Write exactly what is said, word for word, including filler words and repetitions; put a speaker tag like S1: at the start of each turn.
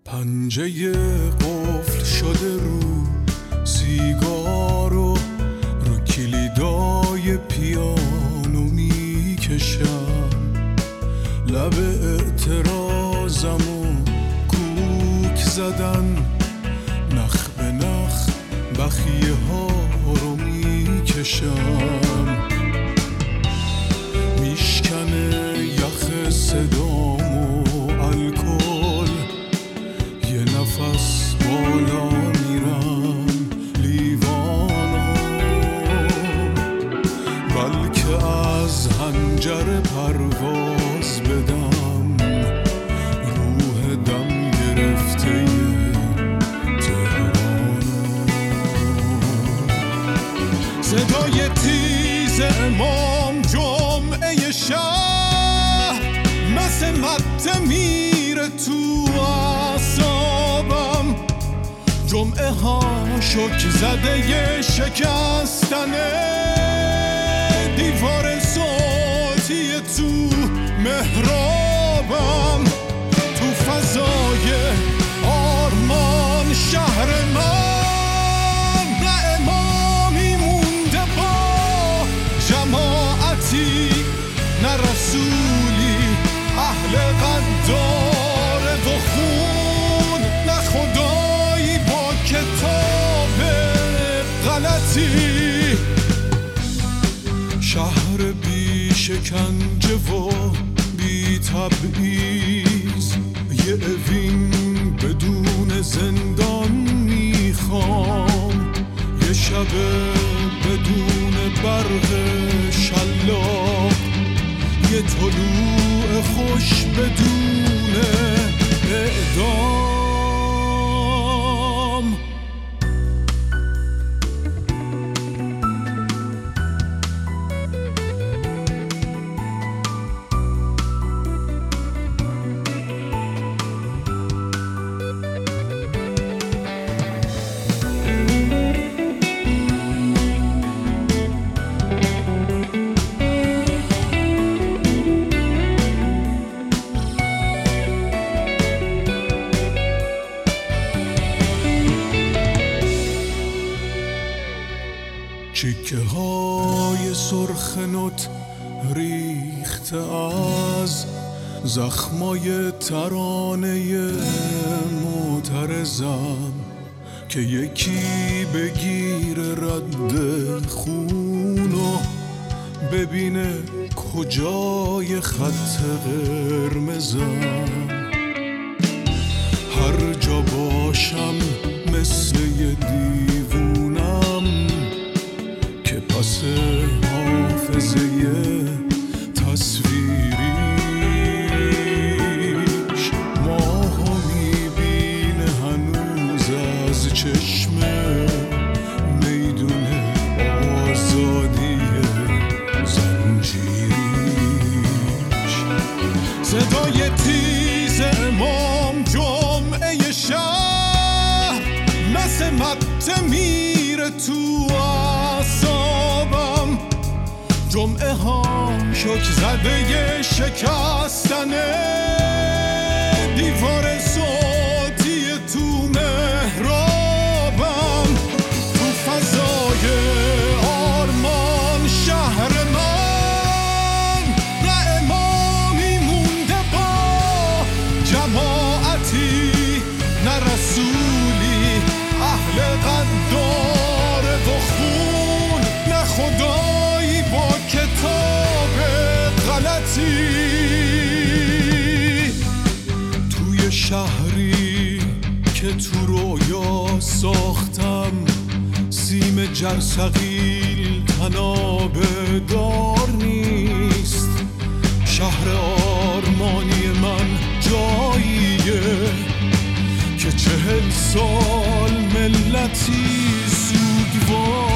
S1: پنجه قفل شده رو سیگار و رو کلیدای پیانو میکشم، لب اعتراضم و کوک زدن، نخ به نخ بخیه ها رو میکشم، میشکنه یخ صدام و الکل، یه نفس بالا میرم لیوانم، بلکه از حنجره پرواز بدم، روح دم گرفته تهرانم. صدای تیز امام جمعه شهر مثل مته میره تو اعصابم، جمعه ها شک زده ی شکستنه، دیوار صوتی تو محرابم، تو فضای آرمان شهر من، نه امامی مونده با جماعتی، نه رسولی اهل قداره و خون، نه خدایی با کتاب غلطی. شهر بی شکنجه و بی تبعیض، یه اوین بدون زندان میخوام، یه شب بدون برق شلاق، یه طلوع خوش بدون اعدام. چیکه های سرخ نوت ریخته از زخمای ترانه معترضم، که یکی بگیر رد خونو ببینه کجای خط قرمزم، هر جا باشم مثل یه دیوونم که پس حافظه تصویریش ماهو میبینه هنوز از چشم میدون آزادی زنجیریش. صدای تیز امام جمعه شهر مثل مته میره تو اعصابم، جمعه ها شک زده ی شکستنه، دیوار صوتی تو محرابم، تو فضای آرمان شهر من، نه امامی مونده با جماعتی، نه رسولی اهل قداره و خون، نه خدایی با کتاب غلطی. توی شهری که تو رویا ساختم، سیم جرثقیل تناب دار نیست، شهر آرمانی من جاییه که چهل سال ملتی سوگوار